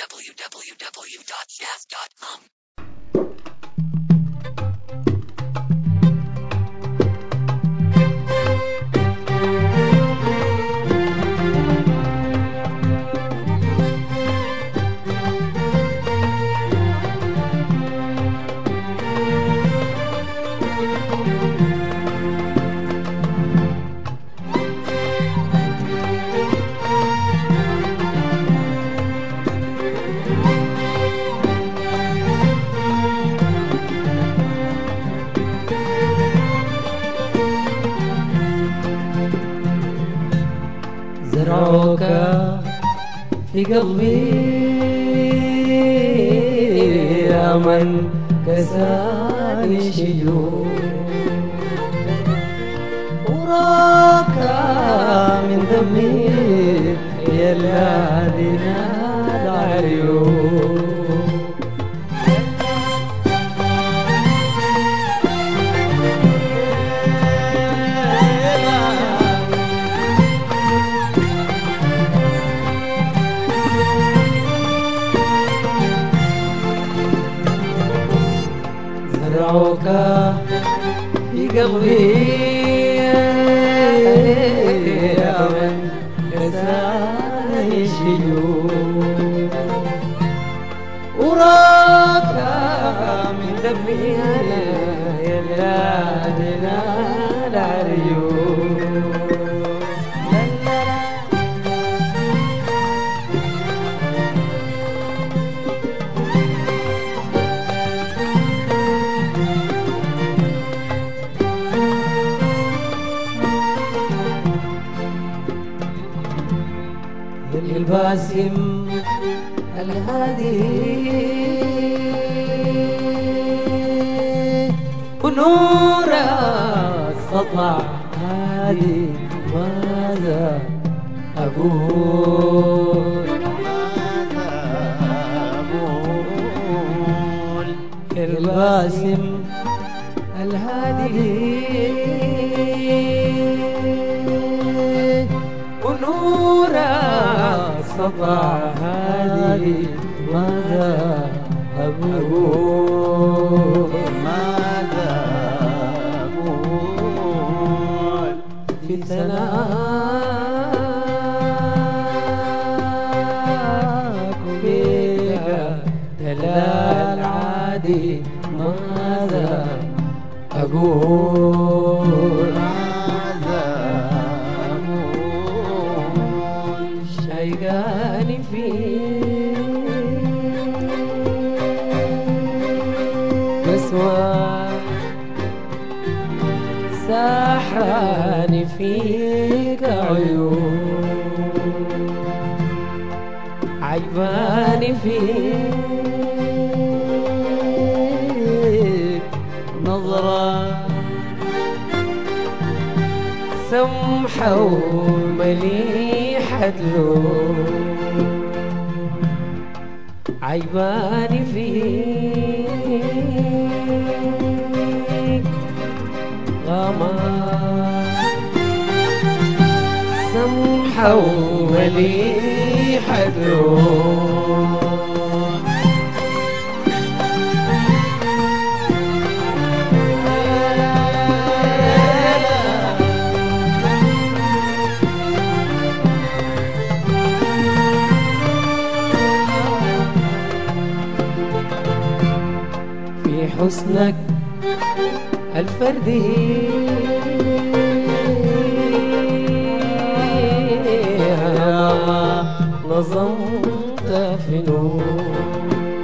www.jazz.com. زرعوك في قلبي يا من كساني شجون وراك من دمي يا الذي نال عيون زرعوك في قلبي يا من كساني شجون وراك من دمي يا الذي نال عيون الباسم الهادي ونور السطع هادي ماذا أقول الباسم الهادي ونور السطع هادي ماذا أقول في ثناك بك دلال عادي ماذا أقول شيقاني فيك قسوة ساحراني فيك عيون عجباني فيك نظرة سمحة ومليحة لون عجباني فيك غمام سمحة ومليحة لون حسنك الفردي نظمت في نور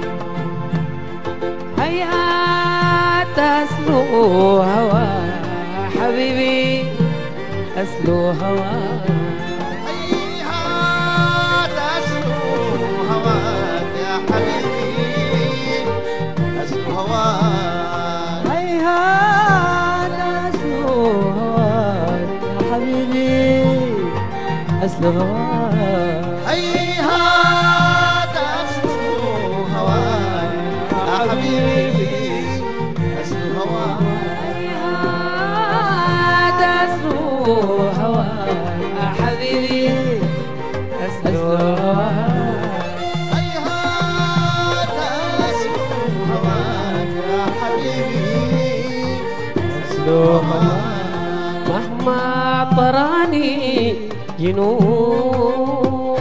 هيهات أسلو هوا حبيبي أسلو هوا هيهات أسلو هواك يا حبيبي أسلو هواك هيهات أسلو هواك يا حبيبي أسلو هواك هيهات أسلو هواك يا حبيبي أسلو هواك هيهات أسلو هواك يا حبيبي أسلو هواك مهما طراني جنون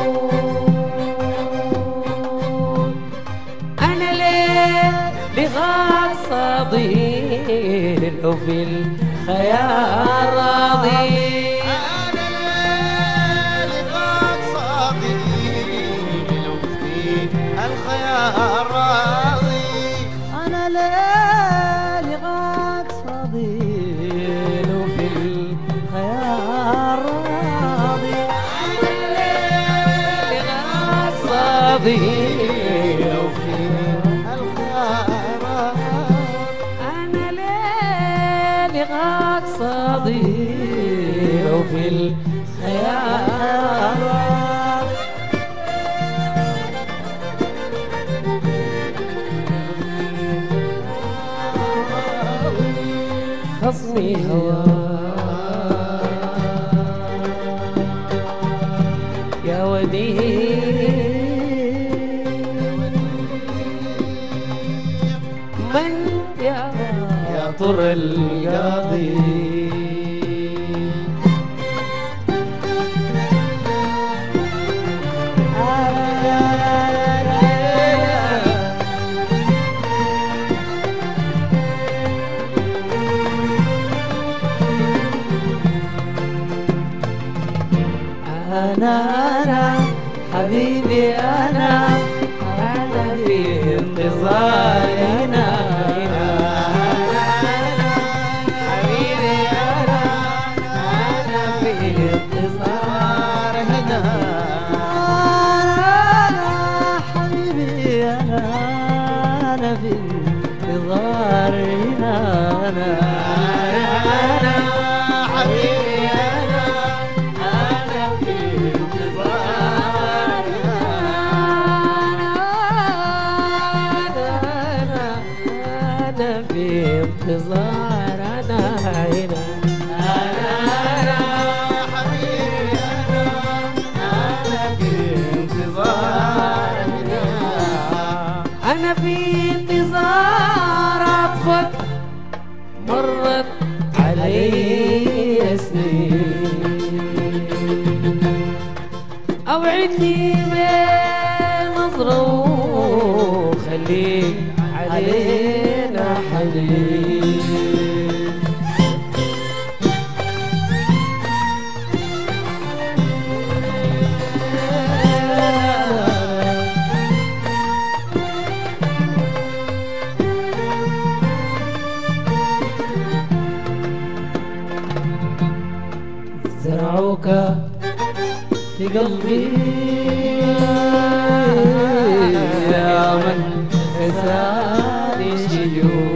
أنا ليه لغاك صديق لو في الخيال راضي أنا لغاك صديق لو في الخيال راضي أنا ليه لغاك صديق لو في الخيال راضي أنا ليه لغاك صديق لو في الخيال أنا ليه لغاك صديق لو في الخيال خصمي يا وديع من يا طر القاضي أنا حبيبي أنا في انتظار هنا حبيبي أنا في انتظار هنا حبيبي أنا في انتظار هنا حبيبي في انتظار أنا هنا أنا حبيبي أنا في انتظار هنا أنا في انتظار عطفك مرت علي سنين أوعدني بنظرة وخليك علينا حنين زرعوك في قلبي يا من حساني شجون